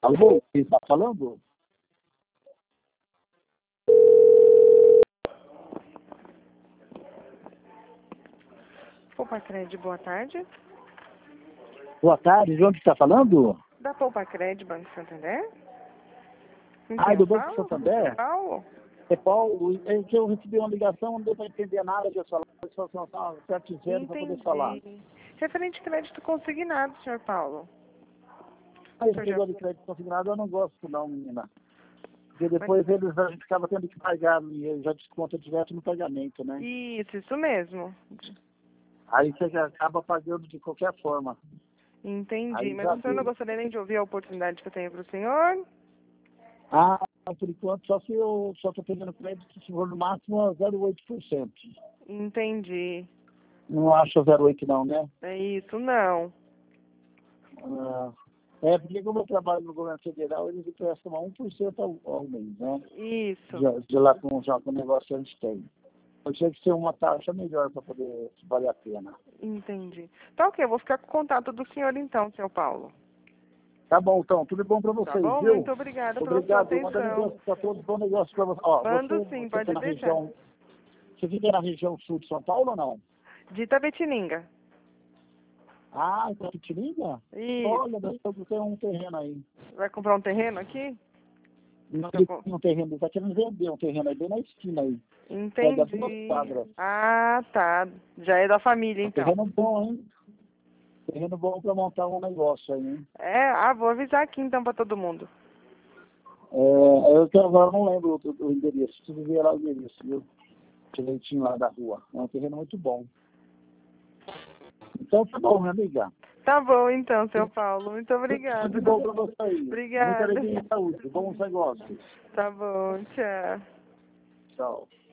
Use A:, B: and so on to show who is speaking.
A: Alô, quem está falando?
B: Poupa Cred, boa tarde.
A: Boa tarde, de onde está falando?
B: Da Poupa Cred, Banco Santander?
A: Do Banco Santander?
B: Paulo?
A: É Paulo, é que eu recebi uma ligação, não deu para entender nada de falar, só certo zero para poder falar.
B: Referente crédito consignado, senhor Paulo.
A: Esse negócio de crédito consignado eu não gosto não, menina. Porque depois a gente acaba tendo que pagar, e já desconta direto no pagamento, né?
B: Isso mesmo.
A: Aí você já acaba pagando de qualquer forma.
B: Entendi,
A: Aí
B: mas
A: já
B: o senhor não
A: viu.
B: gostaria nem de ouvir a oportunidade que eu tenho para o senhor?
A: Por enquanto, só que eu só estou pegando crédito se for no máximo a 0,8%.
B: Entendi.
A: Não acho 0,8 não, né?
B: É isso, não.
A: Porque como eu trabalho no governo federal, eles emprestam a 1% ao mês, né?
B: Isso.
A: De lá com o negócio que a gente tem. Eu tinha que ser uma taxa melhor para poder valer a pena.
B: Entendi. Tá ok, eu vou ficar com o contato do senhor então, senhor Paulo.
A: Tá bom, então. Tudo bom para
B: Tá
A: vocês,
B: bom?
A: viu?
B: Muito obrigada pela sua
A: Obrigado. Manda
B: atenção.
A: negócio para todos. Bom negócio para vocês.
B: Mando
A: Você
B: sim,
A: fica
B: pode
A: na
B: deixar.
A: região... Você fica na região sul de São Paulo ou não?
B: De Itapetininga.
A: Em Tapetininga?
B: Isso.
A: Olha, você tem um terreno aí.
B: Vai comprar um terreno aqui?
A: Não, ele tem um terreno, ele está querendo vender um terreno aí, bem na esquina aí. Pega 2
B: Entendi.
A: quadras.
B: Tá. Já é da família, então.
A: Terreno bom, hein? Terreno bom para montar um negócio aí, hein?
B: Vou avisar aqui então para todo mundo.
A: Eu que agora não lembro o endereço. Preciso ver lá o endereço, viu? Direitinho lá da rua. É um terreno muito bom. Então tá bom, minha amiga.
B: Tá bom então, seu Paulo. Muito obrigada.
A: Tudo bom para você aí.
B: Obrigada.
A: Muita alegria e saúde. Bons negócios.
B: Tá bom, tchau.
A: Tchau.